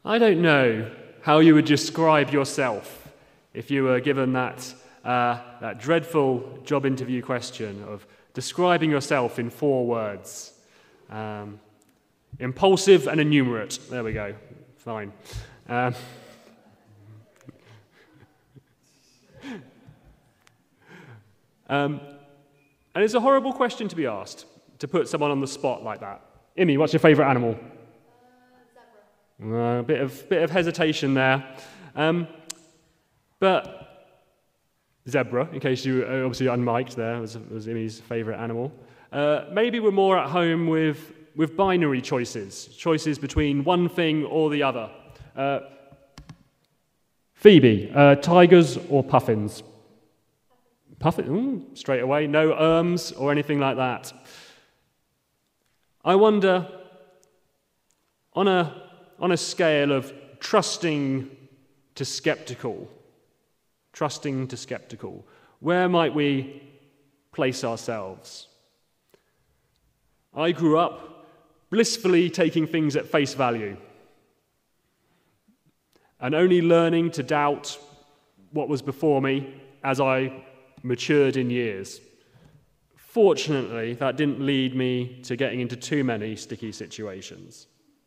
I don't know how you would describe yourself if you were given that dreadful job interview question of describing yourself in 4 words. Impulsive and enumerate. There we go. Fine. And it's a horrible question to be asked, to put someone on the spot like that. Imi, what's your favourite animal? Zebra. A bit of hesitation there. But zebra, in case you obviously unmiked there, was Imi's favourite animal. Maybe we're more at home with binary choices between one thing or the other. Phoebe, tigers or puffins? Puffin, straight away, no or anything like that. I wonder, on a scale of trusting to skeptical, where might we place ourselves? I grew up blissfully taking things at face value and only learning to doubt what was before me as I matured in years. Fortunately, that didn't lead me to getting into too many sticky situations.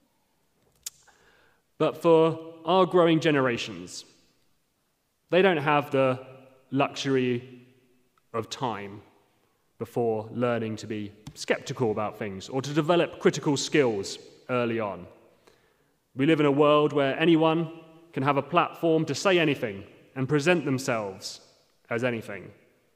But for our growing generations, they don't have the luxury of time before learning to be skeptical about things or to develop critical skills early on. We live in a world where anyone can have a platform to say anything and present themselves as anything.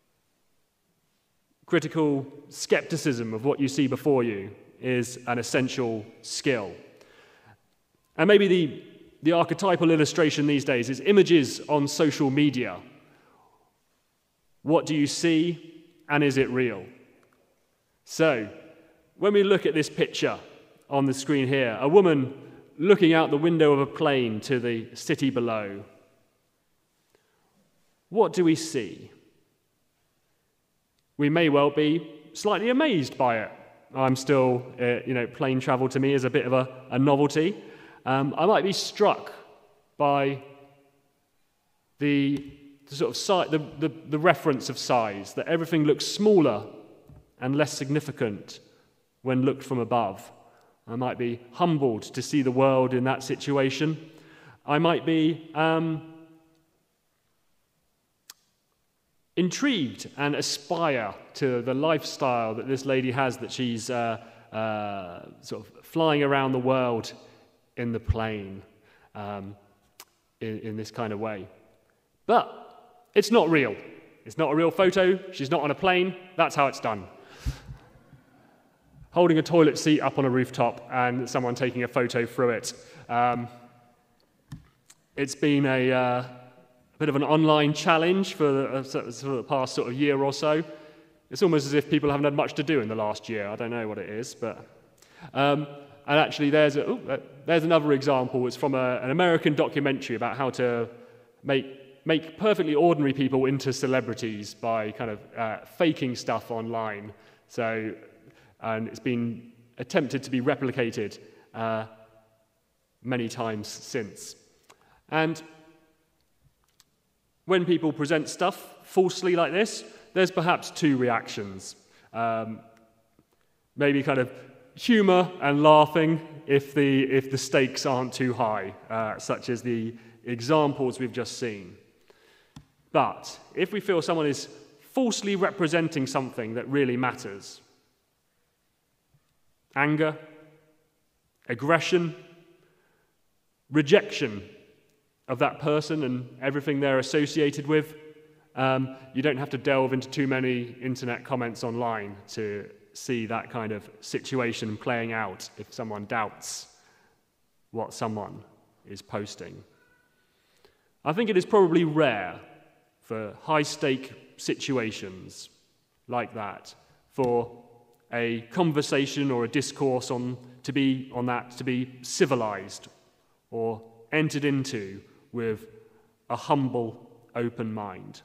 Critical skepticism of what you see before you is an essential skill. And maybe the archetypal illustration these days is images on social media. What do you see, and is it real? So, when we look at this picture on the screen here, a woman looking out the window of a plane to the city below, what do we see? We may well be slightly amazed by it. I'm still, plane travel to me is a bit of a novelty. I might be struck by the sort of size, the reference of size, that everything looks smaller and less significant when looked from above. I might be humbled to see the world in that situation. I might be intrigued and aspire to the lifestyle that this lady has, that she's sort of flying around the world in the plane in this kind of way. But it's not real. It's not a real photo. She's not on a plane. That's how it's done. Holding a toilet seat up on a rooftop and someone taking a photo through it. It's been a bit of an online challenge for the past sort of year or so. It's almost as if people haven't had much to do in the last year. I don't know what it is, but... and actually, there's another example. It's from an American documentary about how to make perfectly ordinary people into celebrities by kind of faking stuff online. And it's been attempted to be replicated many times since. And when people present stuff falsely like this, there's perhaps 2 reactions. Maybe kind of humor and laughing if the stakes aren't too high, such as the examples we've just seen. But if we feel someone is falsely representing something that really matters, anger, aggression, rejection of that person and everything they're associated with, you don't have to delve into too many internet comments online to see that kind of situation playing out if someone doubts what someone is posting. I think it is probably rare for high-stake situations like that for a conversation or a discourse to be civilized or entered into with a humble, open mind.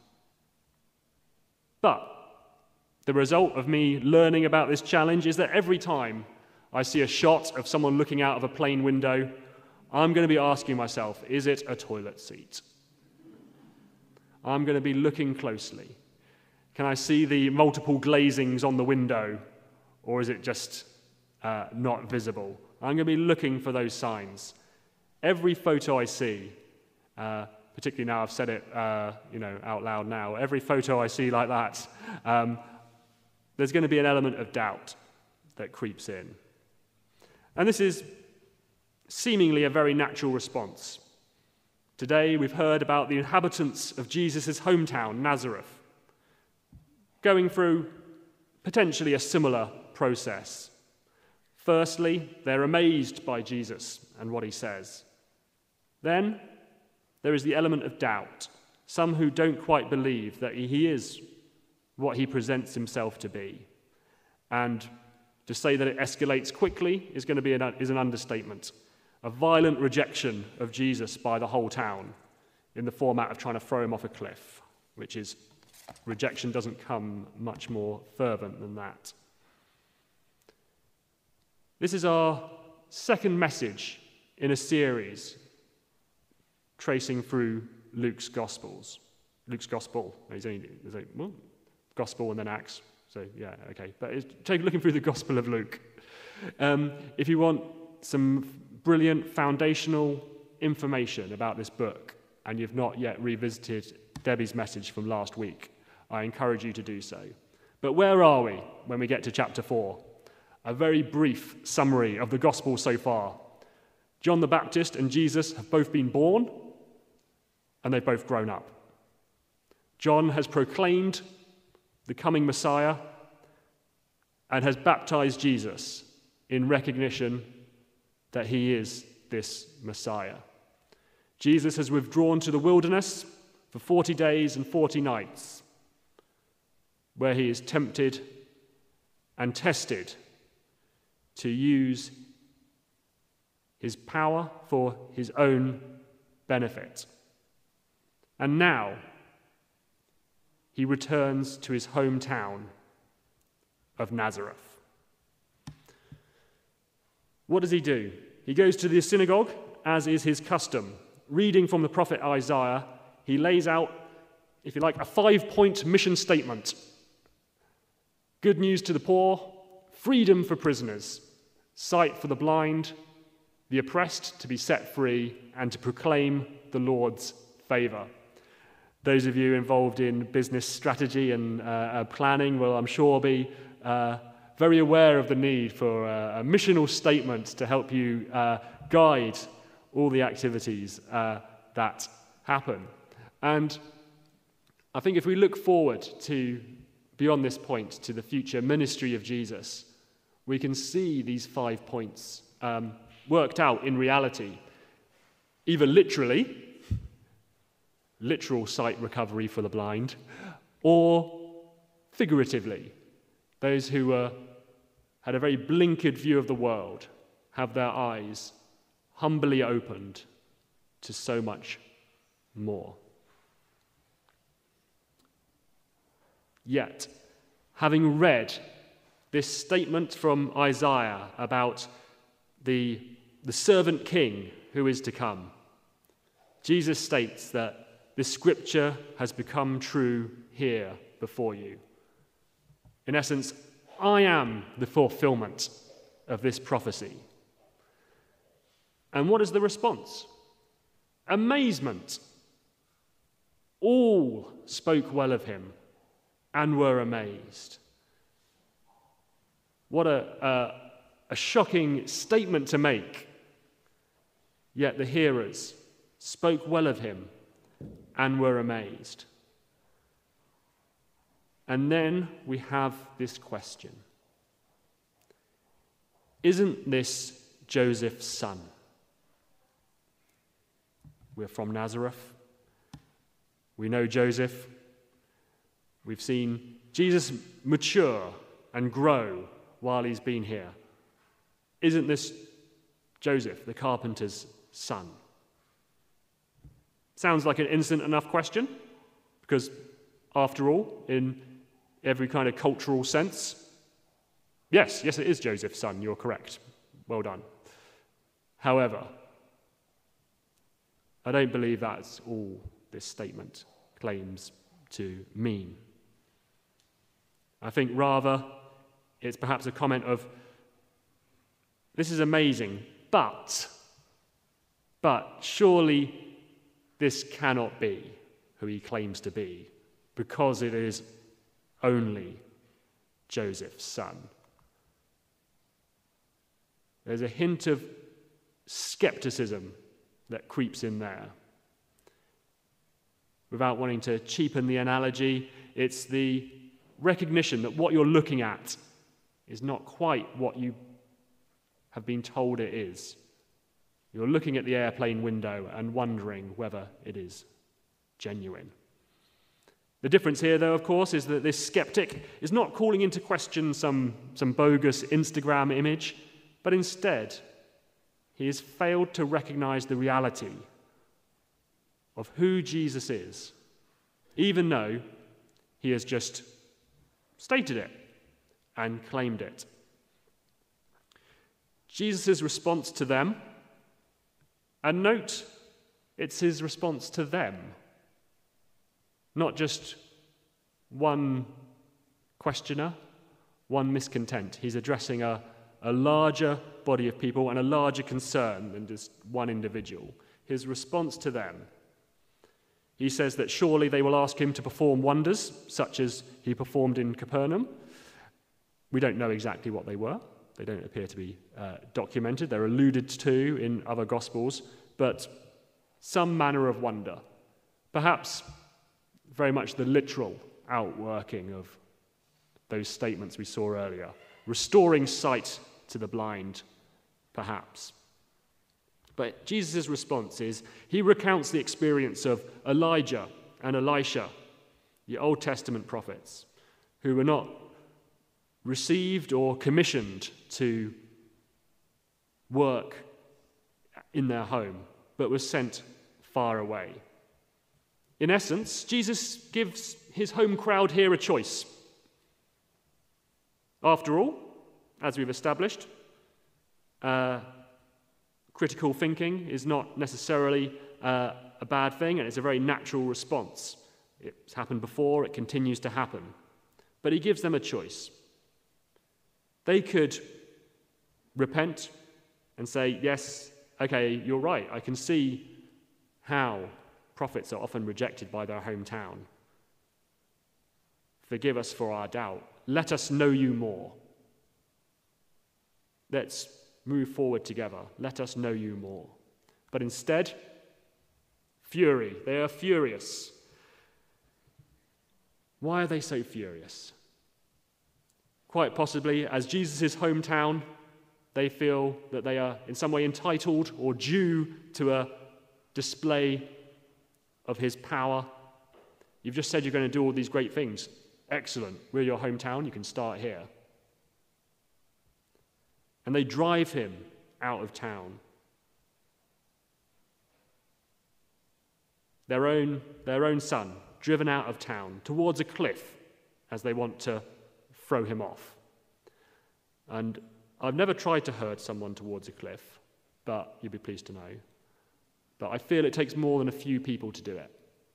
But the result of me learning about this challenge is that every time I see a shot of someone looking out of a plane window, I'm going to be asking myself, is it a toilet seat? I'm going to be looking closely. Can I see the multiple glazings on the window, or is it just not visible? I'm going to be looking for those signs. Every photo I see, particularly now I've said it out loud now, every photo I see like that, there's going to be an element of doubt that creeps in. And this is seemingly a very natural response. Today we've heard about the inhabitants of Jesus' hometown, Nazareth, going through potentially a similar process. Firstly, they're amazed by Jesus and what he says. Then there is the element of doubt, some who don't quite believe that he is what he presents himself to be. And to say that it escalates quickly is an understatement. A violent rejection of Jesus by the whole town in the format of trying to throw him off a cliff, which is, rejection doesn't come much more fervent than that. This is our second message in a series tracing through Luke's Gospels. Luke's Gospel. There's Gospel and then Acts. So, yeah, okay. But looking through the Gospel of Luke. If you want some brilliant foundational information about this book and you've not yet revisited Debbie's message from last week, I encourage you to do so. But where are we when we get to chapter 4? A very brief summary of the Gospel so far. John the Baptist and Jesus have both been born and they've both grown up. John has proclaimed the coming Messiah and has baptized Jesus in recognition that he is this Messiah. Jesus has withdrawn to the wilderness for 40 days and 40 nights, where he is tempted and tested to use his power for his own benefit. And now he returns to his hometown of Nazareth. What does he do? He goes to the synagogue, as is his custom. Reading from the prophet Isaiah, he lays out, if you like, a 5-point mission statement. Good news to the poor, freedom for prisoners, sight for the blind, the oppressed to be set free, and to proclaim the Lord's favor. Those of you involved in business strategy and planning will, I'm sure, be very aware of the need for a missional statement to help you guide all the activities that happen. And I think if we look forward to, beyond this point, to the future ministry of Jesus, we can see these 5 points worked out in reality, either literally, literal sight recovery for the blind, or figuratively, those who had a very blinkered view of the world have their eyes humbly opened to so much more. Yet, having read this statement from Isaiah about the servant king who is to come, Jesus states that this scripture has become true here before you. In essence, I am the fulfillment of this prophecy. And what is the response? Amazement. All spoke well of him and were amazed. What a shocking statement to make. Yet the hearers spoke well of him and were amazed. And then we have this question. Isn't this Joseph's son? We're from Nazareth. We know Joseph. We've seen Jesus mature and grow while he's been here. Isn't this Joseph, the carpenter's son? Sounds like an innocent enough question, because after all, in every kind of cultural sense, yes, it is Joseph's son, you're correct. Well done. However, I don't believe that's all this statement claims to mean. I think rather it's perhaps a comment of, this is amazing, but surely this cannot be who he claims to be, because it is only Joseph's son. There's a hint of skepticism that creeps in there. Without wanting to cheapen the analogy, it's the recognition that what you're looking at is not quite what you have been told it is. You're looking at the airplane window and wondering whether it is genuine. The difference here, though, of course, is that this skeptic is not calling into question some bogus Instagram image, but instead he has failed to recognize the reality of who Jesus is, even though he has just stated it and claimed it. Jesus' response to them, and note, it's his response to them, not just one questioner, one miscontent. He's addressing a larger body of people and a larger concern than just one individual. His response to them, he says that surely they will ask him to perform wonders, such as he performed in Capernaum. We don't know exactly what they were. They don't appear to be documented. They're alluded to in other Gospels, but some manner of wonder. Perhaps very much the literal outworking of those statements we saw earlier. Restoring sight to the blind, perhaps. But Jesus' response is, he recounts the experience of Elijah and Elisha, the Old Testament prophets, who were not received or commissioned to work in their home, but was sent far away. In essence, Jesus gives his home crowd here a choice. After all, as we've established, critical thinking is not necessarily a bad thing, and it's a very natural response. It's happened before, it continues to happen. But he gives them a choice. They could repent and say, yes, okay, you're right, I can see how prophets are often rejected by their hometown. Forgive us for our doubt. Let us know you more. Let's move forward together. Let us know you more. But instead, fury. They are furious. Why are they so furious? Quite possibly, as Jesus' hometown, they feel that they are in some way entitled or due to a display of his power. You've just said you're going to do all these great things. Excellent. We're your hometown. You can start here. And they drive him out of town. Their own son, driven out of town towards a cliff as they want to throw him off. And I've never tried to herd someone towards a cliff, but you'd be pleased to know. But I feel it takes more than a few people to do it.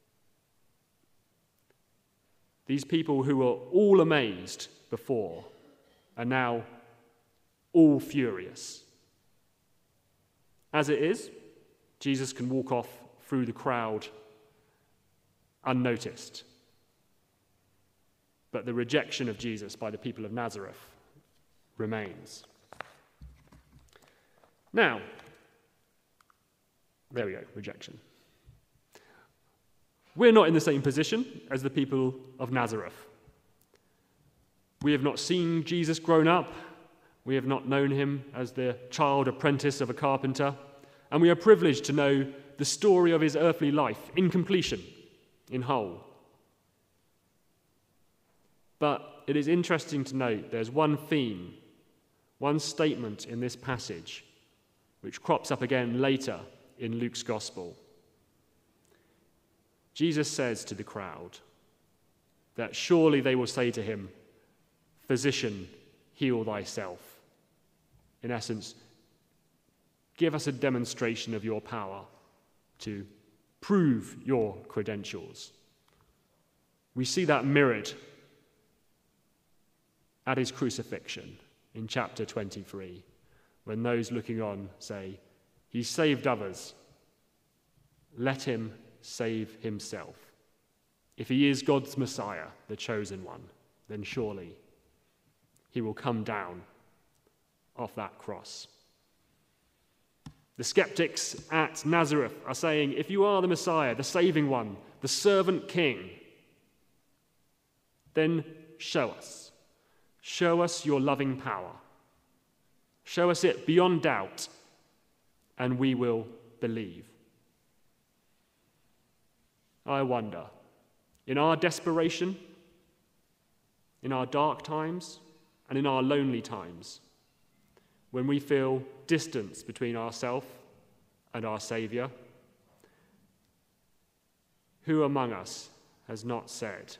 These people who were all amazed before are now all furious. As it is, Jesus can walk off through the crowd unnoticed. But the rejection of Jesus by the people of Nazareth remains. Now, there we go, rejection. We're not in the same position as the people of Nazareth. We have not seen Jesus grown up. We have not known him as the child apprentice of a carpenter. And we are privileged to know the story of his earthly life in completion, in whole. But it is interesting to note there's one theme, one statement in this passage, which crops up again later in Luke's Gospel. Jesus says to the crowd that surely they will say to him, "Physician, heal thyself." In essence, give us a demonstration of your power to Prove your credentials. We see that mirrored at his crucifixion in chapter 23, when those looking on say, "He saved others, let him save himself. If he is God's Messiah, the chosen one, then surely he will come down off that cross." The skeptics at Nazareth are saying, if you are the Messiah, the saving one, the servant king, then show us. Show us your loving power. Show us it beyond doubt, and we will believe. I wonder, in our desperation, in our dark times, and in our lonely times, when we feel distance between ourselves and our Saviour, who among us has not said,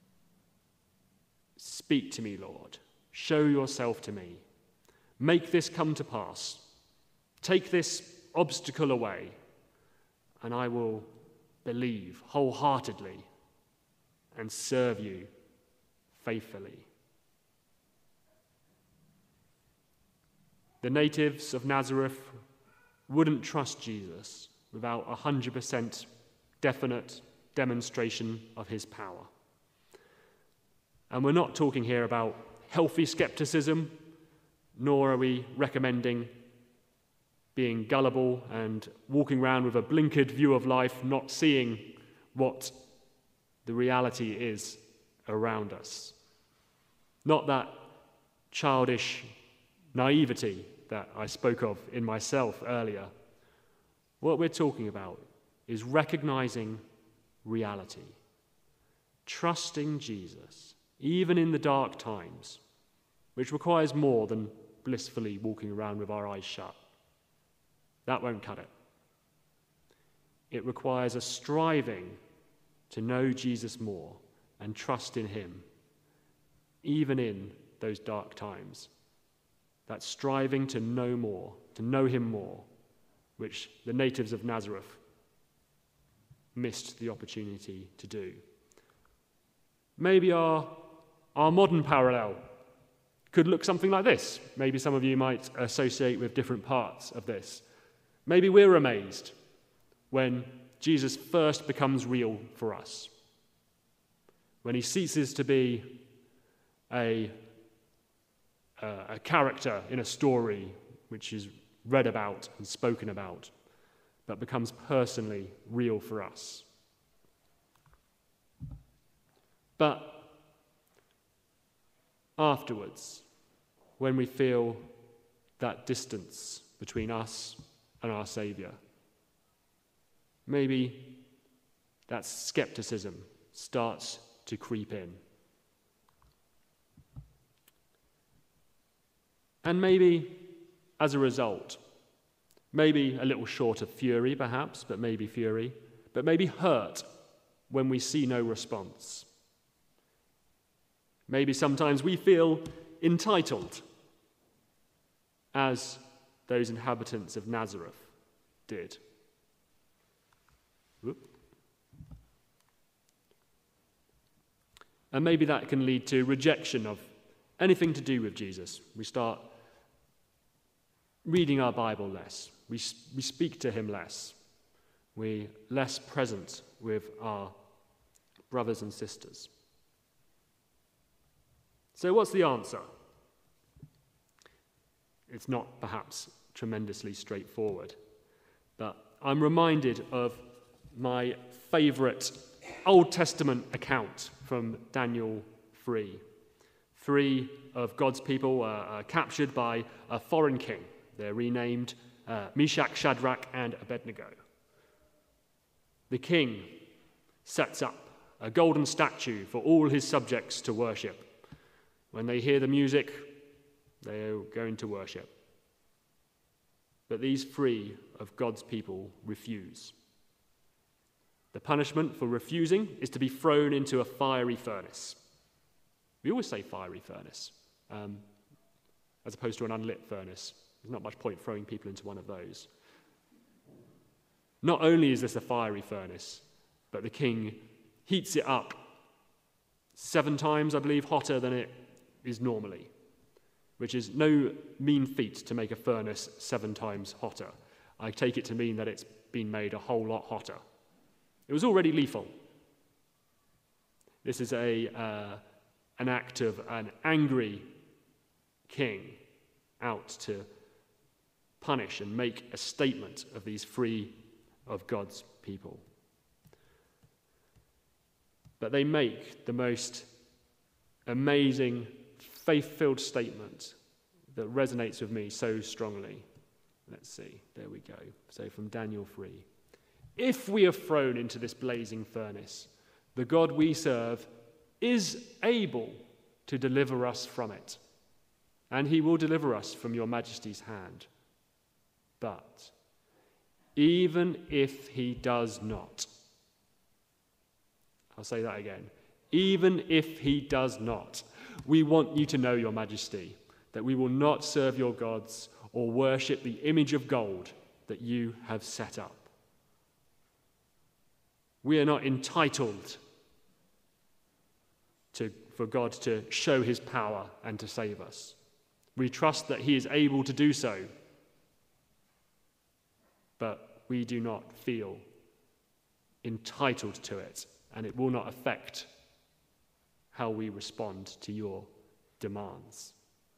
"Speak to me, Lord. Show yourself to me. Make this come to pass. Take this obstacle away, and I will believe wholeheartedly and serve you faithfully." The natives of Nazareth wouldn't trust Jesus without 100% definite demonstration of his power. And we're not talking here about healthy skepticism, nor are we recommending being gullible and walking around with a blinkered view of life, not seeing what the reality is around us. Not that childish naivety that I spoke of in myself earlier. What we're talking about is recognizing reality, trusting Jesus, even in the dark times, which requires more than blissfully walking around with our eyes shut. That won't cut it. It requires a striving to know Jesus more and trust in him, even in those dark times. That striving to know more, to know him more, which the natives of Nazareth missed the opportunity to do. Maybe our modern parallel could look something like this. Maybe some of you might associate with different parts of this. Maybe we're amazed when Jesus first becomes real for us, when he ceases to be a character in a story which is read about and spoken about, but becomes personally real for us. But afterwards, when we feel that distance between us and our Saviour, maybe that skepticism starts to creep in. And maybe, as a result, maybe a little short of fury perhaps, but maybe hurt when we see no response. Maybe sometimes we feel entitled, as those inhabitants of Nazareth did. And maybe that can lead to rejection of anything to do with Jesus. We start reading our Bible less. We speak to him less. We're less present with our brothers and sisters. So what's the answer? It's not perhaps tremendously straightforward, but I'm reminded of my favourite Old Testament account from Daniel 3. 3 of God's people are captured by a foreign king. They're renamed Meshach, Shadrach, and Abednego. The king sets up a golden statue for all his subjects to worship. When they hear the music, they're going to worship. But these 3 of God's people refuse. The punishment for refusing is to be thrown into a fiery furnace. We always say fiery furnace, as opposed to an unlit furnace. There's not much point throwing people into one of those. Not only is this a fiery furnace, but the king heats it up 7 times, I believe, hotter than it is normally, which is no mean feat to make a furnace 7 times hotter. I take it to mean that it's been made a whole lot hotter. It was already lethal. This is an act of an angry king out to punish and make a statement of these free of God's people. But they make the most amazing, faith-filled statement that resonates with me so strongly. Let's see, there we go. So from Daniel 3. If we are thrown into this blazing furnace, the God we serve is able to deliver us from it, and he will deliver us from your majesty's hand. But even if he does not, I'll say that again, even if he does not, we want you to know, your majesty, that we will not serve your gods or worship the image of gold that you have set up. We are not entitled for God to show his power and to save us. We trust that he is able to do so, but we do not feel entitled to it, and it will not affect how we respond to your demands.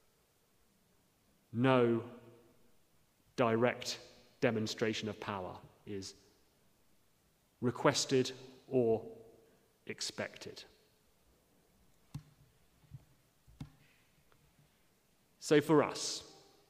No direct demonstration of power is requested or expected. So for us,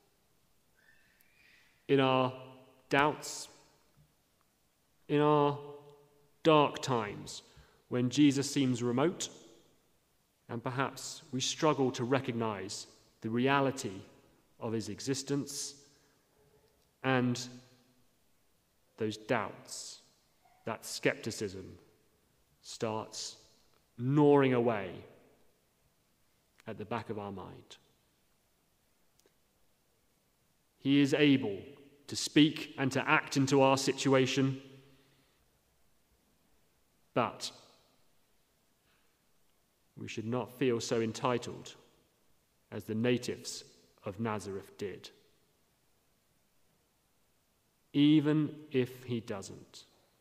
in our doubts, in our dark times, when Jesus seems remote, and perhaps we struggle to recognize the reality of his existence, and those doubts, that skepticism starts gnawing away at the back of our mind. He is able to speak and to act into our situation, but we should not feel so entitled as the natives of Nazareth did. Even if he doesn't,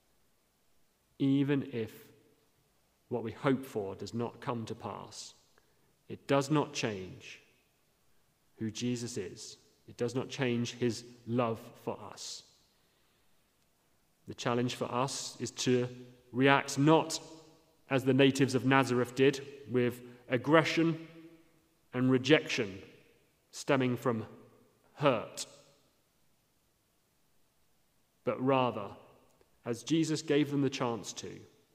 even if what we hope for does not come to pass, it does not change who Jesus is. It does not change his love for us. The challenge for us is to react not as the natives of Nazareth did, with aggression and rejection stemming from hurt, but rather, as Jesus gave them the chance to,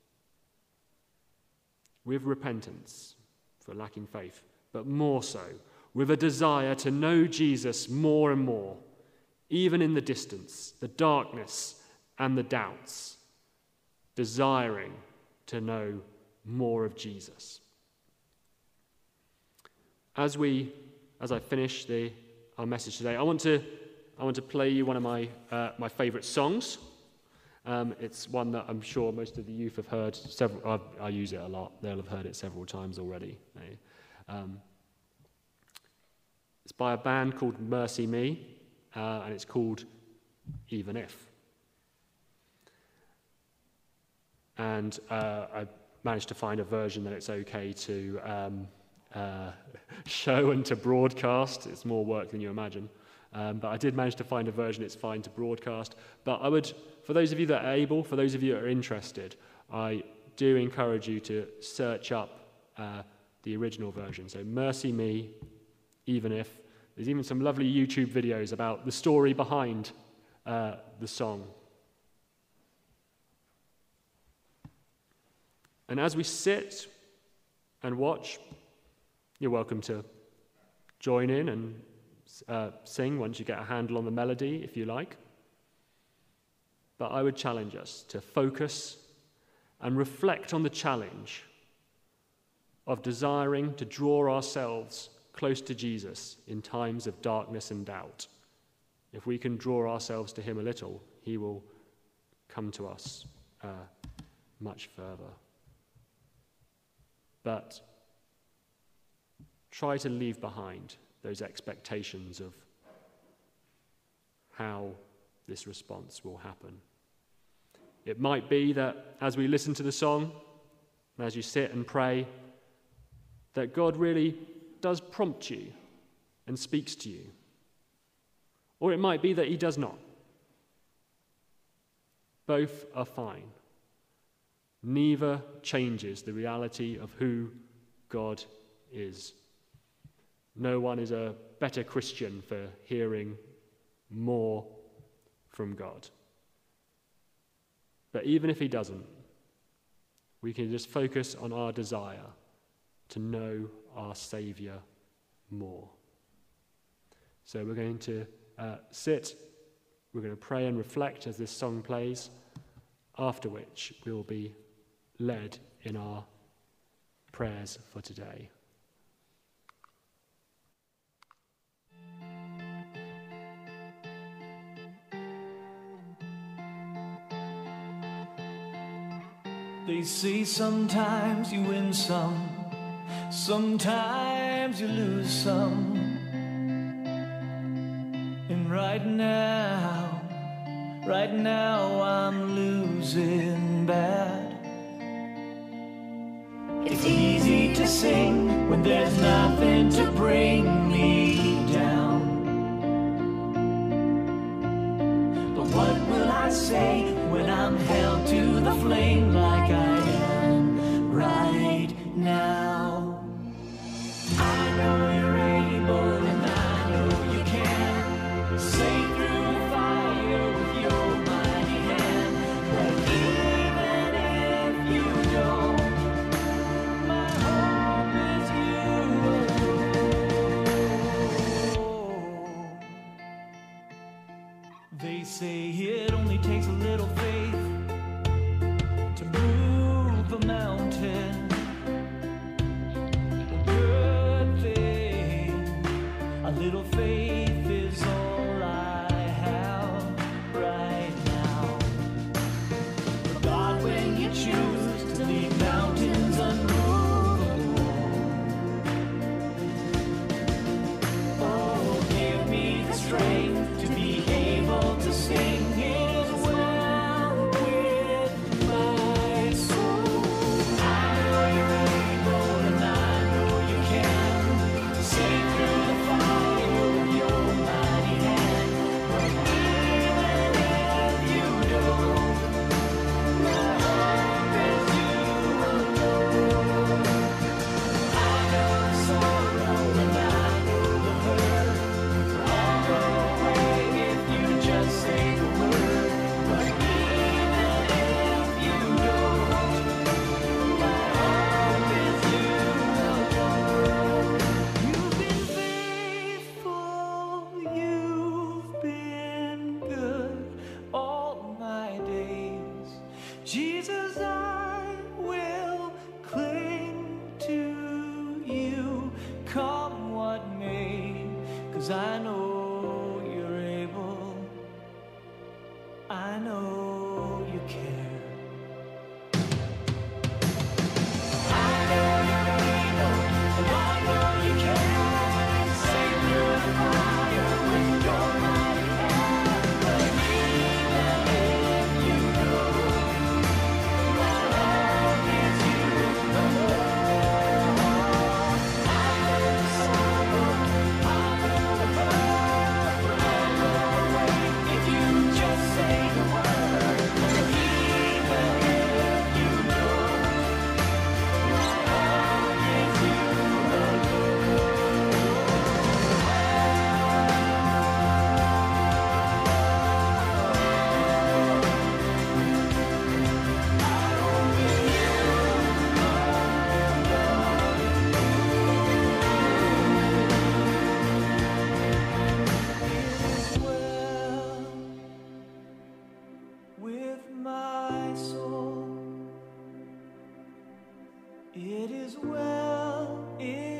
with repentance for lacking faith, but more so, with a desire to know Jesus more and more, even in the distance, the darkness, and the doubts, desiring to know more of Jesus. As I finish our message today, I want to play you one of my favourite songs. It's one that I'm sure most of the youth have heard several. I use it a lot. They'll have heard it several times already. It's by a band called Mercy Me, and it's called Even If. And I managed to find a version that it's okay to show and to broadcast. It's more work than you imagine. But I did manage to find a version it's fine to broadcast. But I would, for those of you that are able, for those of you that are interested, I do encourage you to search up the original version. So Mercy Me, Even If. There's even some lovely YouTube videos about the story behind the song. And as we sit and watch, you're welcome to join in and sing once you get a handle on the melody, if you like. But I would challenge us to focus and reflect on the challenge of desiring to draw ourselves close to Jesus in times of darkness and doubt. If we can draw ourselves to him a little, he will come to us much further. But try to leave behind those expectations of how this response will happen. It might be that as we listen to the song, and as you sit and pray, that God really does prompt you and speaks to you. Or it might be that he does not. Both are fine. Neither changes the reality of who God is. No one is a better Christian for hearing more from God. But even if he doesn't, we can just focus on our desire to know our Saviour more. So we're going to sit, we're going to pray and reflect as this song plays, after which we will be led in our prayers for today. They say sometimes you win some, sometimes you lose some. And right now I'm losing bad. It's easy to sing when there's nothing to bring me down. But what will I say when I'm held to the flame like I am right now? I know you're able and I know you can sail through the fire with your mighty hand. But even if you don't, my hope is you alone. They say it only takes a little faith to move a mountain. A good thing, a little faith is all I have right now. But God, when you choose to leave mountains unmovable, oh, give me the strength to be able to sing His well with my soul. I know you're able and I know you can sail through the fire with your mighty hand. But even if you don't, my hope is you alone. I know the sorrow and I know the hurt all go away if you just say the word. But even if you don't, my hope is you alone. You've been faithful, you've been good all my days. Jesus, I will cling to you, come what may, 'cause I know you're able, I know you care. I know you're able, and I know you can sail through the fire with your mighty hand. But even if you don't, my hope is you alone. I know the sorrow, I know the hurt will all go away if you just say the word. But even if you don't, my hope is you It is well with my soul. It is well in